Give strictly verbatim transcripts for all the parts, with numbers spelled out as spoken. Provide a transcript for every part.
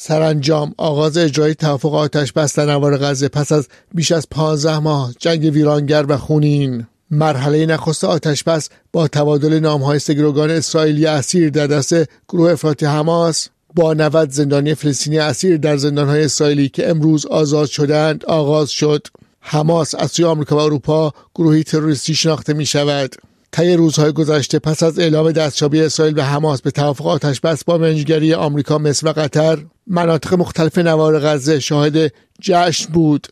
سرانجام آغاز اجرای توافق آتش بس در نوار غزه پس از بیش از پانزده ماه جنگ ویرانگر و خونین. مرحله نخست آتش بس با تبادل نام‌های سه گروگان اسرائیلی اسیر در دست گروه افراطی حماس با نود زندانی فلسطینی اسیر در زندان‌های اسرائیلی که امروز آزاد شدند آغاز شد. حماس از سوی آمریکا و اروپا گروهی تروریستی شناخته می‌شود. طی روزهای گذشته پس از اعلام دستیابی اسرائیل و حماس به توافق آتش بس با منجگری آمریکا، مصر و قطر، مناطق مختلف نوار غزه شاهد جشن بود.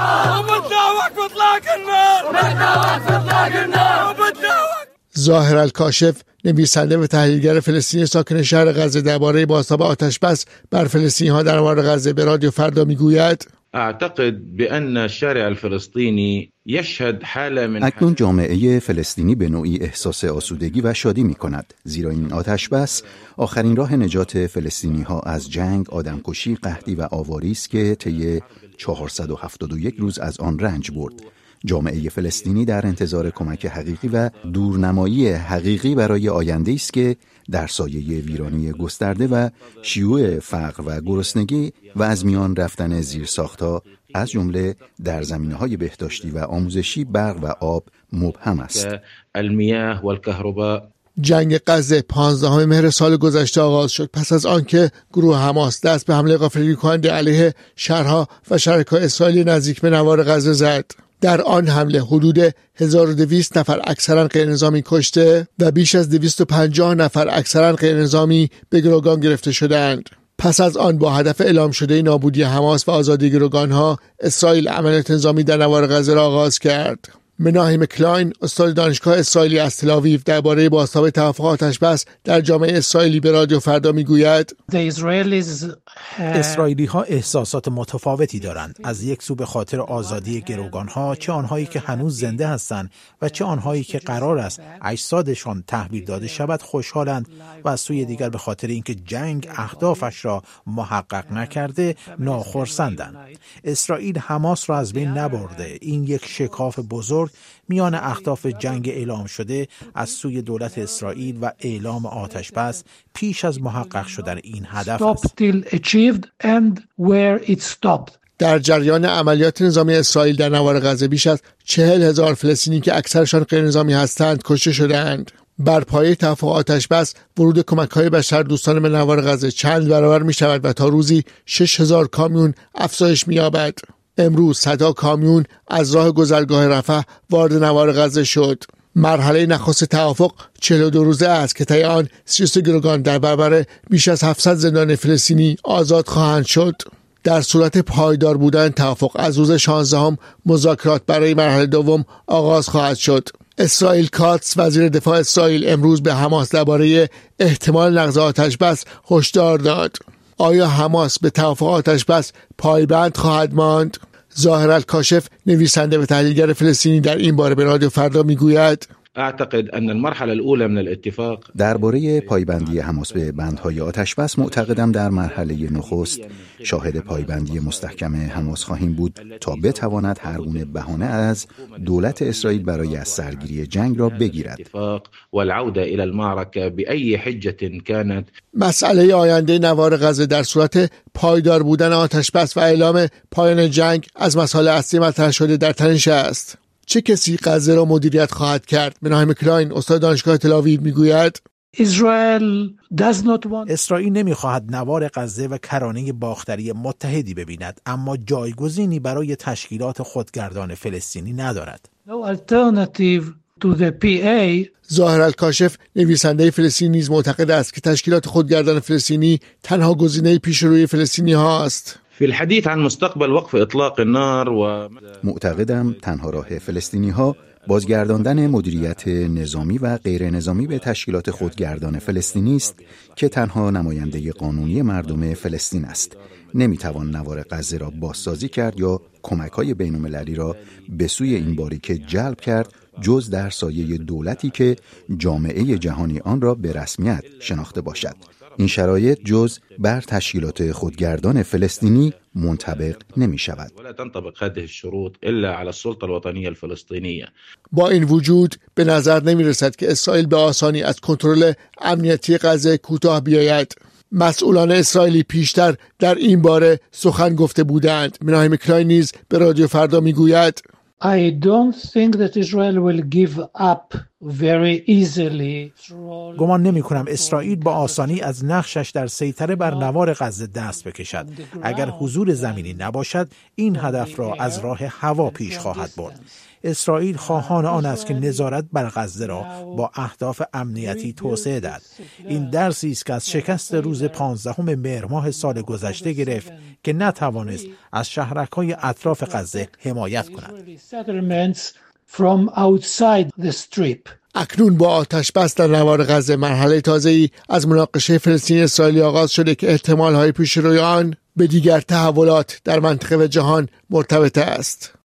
ظاهر الکاشف، نویسنده و تحلیلگر فلسطینی ساکن شهر غزه، درباره بازتاب آتش بس بر فلسطینی‌ها در نوار غزه به رادیو فردا میگوید: اعتقد بأن الشارع الفلسطینی یشهد حاله من اکنون جامعه فلسطینی به نوعی احساس آسودگی و شادی می کند، زیرا این آتش بس آخرین راه نجات فلسطینی ها از جنگ، آدمکشی، قحطی و آواری است که طی چهارصد و هفتاد و یک روز از آن رنج برد. جامعه فلسطینی در انتظار کمک حقیقی و دورنمایی حقیقی برای آینده است که در سایه ویرانی گسترده و شیوع فقر و گرسنگی و از میان رفتن زیرساخت‌ها از جمله در زمینه‌های بهداشتی و آموزشی، برق و آب مبهم است. المیاه و الکهرباء. جنگ غزه پانزدهم مهر سال گذشته آغاز شد پس از آنکه گروه حماس دست به حمله غافلگیر کننده علیه شهرها و شرکای اسرائیلی نزدیک به نوار غزه زد. در آن حمله حدود هزار و دویست نفر اکثرا غیرنظامی کشته و بیش از دویست و پنجاه نفر اکثرا غیرنظامی به گروگان گرفته شدند. پس از آن با هدف اعلام شده نابودی حماس و آزادی گروگانها، اسرائیل عملیات نظامی در نوار غزه را آغاز کرد. مناهیم کلاین، استاد دانشگاه اسرائیلی از تل‌آویو، درباره بازتاب توافق آتش بس در جامعه اسرائیلی به رادیو فردا میگوید: اسرائیلی ها احساسات متفاوتی دارند. از یک سو به خاطر آزادی گروگان ها، چه آنهایی که هنوز زنده هستند و چه آنهایی که قرار است اجسادشان تحویل داده شود خوشحالند، و از سوی دیگر به خاطر اینکه جنگ اهدافش را محقق نکرده ناخرسندند. اسرائیل حماس را از بین نبرده. این یک شکاف بزرگ میان اهداف جنگ اعلام شده از سوی دولت اسرائیل و اعلام آتش بس پیش از محقق شدن این هدف است. در جریان عملیات نظامی اسرائیل در نوار غزه بیش از چهل هزار فلسطینی که اکثرشان غیرنظامی هستند کشته شدند. بر پایه توافق آتش بس ورود کمک‌های بشردوستانه به نوار غزه چند برابر می شود و تا روزی شش هزار کامیون افزایش می یابد. امروز صدها کامیون از راه گذرگاه رفح وارد نوار غزه شد. مرحله نخست توافق چهل و دو روزه است که طی آن سی و سه گروگان در برابر بیش از هفتصد زندان فلسطینی آزاد خواهند شد. در صورت پایدار بودن توافق از روز شانزدهم مذاکرات برای مرحله دوم آغاز خواهد شد. اسرائیل کاتس، وزیر دفاع اسرائیل، امروز به حماس درباره احتمال نقض آتش بس هشدار داد. آیا حماس به توافق آتش بس پایبند خواهد ماند؟ ظاهر الکاشف، نویسنده و تحلیلگر فلسطینی، در این باره به رادیو فردا میگوید: اعتقد ان المرحله الاولى من الاتفاق. درباره پایبندی حماس به بندهای آتش بس معتقدم در مرحله نخست شاهد پایبندی مستحکم حماس خواهیم بود تا بتواند هر گونه بهانه از دولت اسرائیل برای از سرگیری جنگ را بگیرد. والعوده الى المعركه باي حجه كانت. مسئله آینده نوار غزه در صورت پایدار بودن آتش بس و اعلام پایان جنگ از مسائل اصلی مطرح شده در تنش است. چه کسی غزه را مدیریت خواهد کرد؟ مناهیم کلاین، استاد دانشگاه تل‌آویو، میگوید: اسرائیل نمیخواهد نوار غزه و کرانه باختری متحدی ببیند، اما جایگزینی برای تشکیلات خودگردان فلسطینی ندارد. ظاهر الکاشف، نویسنده فلسطینی، نیز معتقد است که تشکیلات خودگردان فلسطینی تنها گزینه پیشروی فلسطینی هاست. فی الحدیث عن مستقبل وقف اطلاق النار و معتقدم تنها راه فلسطینی ها بازگرداندن مدیریت نظامی و غیر نظامی به تشکیلات خودگردان فلسطینی است که تنها نماینده قانونی مردم فلسطین است. نمیتوان نوار غزه را بازسازی کرد یا کمک‌های بین‌المللی را به سوی این باریکه جلب کرد جز در سایه دولتی که جامعه جهانی آن را به رسمیت شناخته باشد. این شرایط جز بر تشکیلات خودگردان فلسطینی منطبق نمی شود. با این وجود به نظر نمی رسد که اسرائیل به آسانی از کنترل امنیتی غزه کوتاه بیاید. مسئولان اسرائیلی پیشتر در این باره سخن گفته بودند. مناهیم کلاین نیز به رادیو فردا میگوید I don't think that Israel will give up very easily. گمان نمی کنم اسرائیل با آسانی از نقشش در سیطره بر نوار غزه دست بکشد. اگر حضور زمینی نباشد این هدف را از راه هوا پیش خواهد برد. اسرائیل خواهان آن است که نظارت بر غزه را با اهداف امنیتی توسعه دهد. این درسی است که از شکست روز پانزدهم مهر ماه سال گذشته گرفت که نتوانست از شهرک‌های اطراف غزه حمایت کند. اکنون با آتش بس در نوار غزه مرحله تازه‌ای از مناقشه فلسطینی اسرائیلی آغاز شده که احتمال‌های پیش روی آن به دیگر تحولات در منطقه و جهان مرتبط است.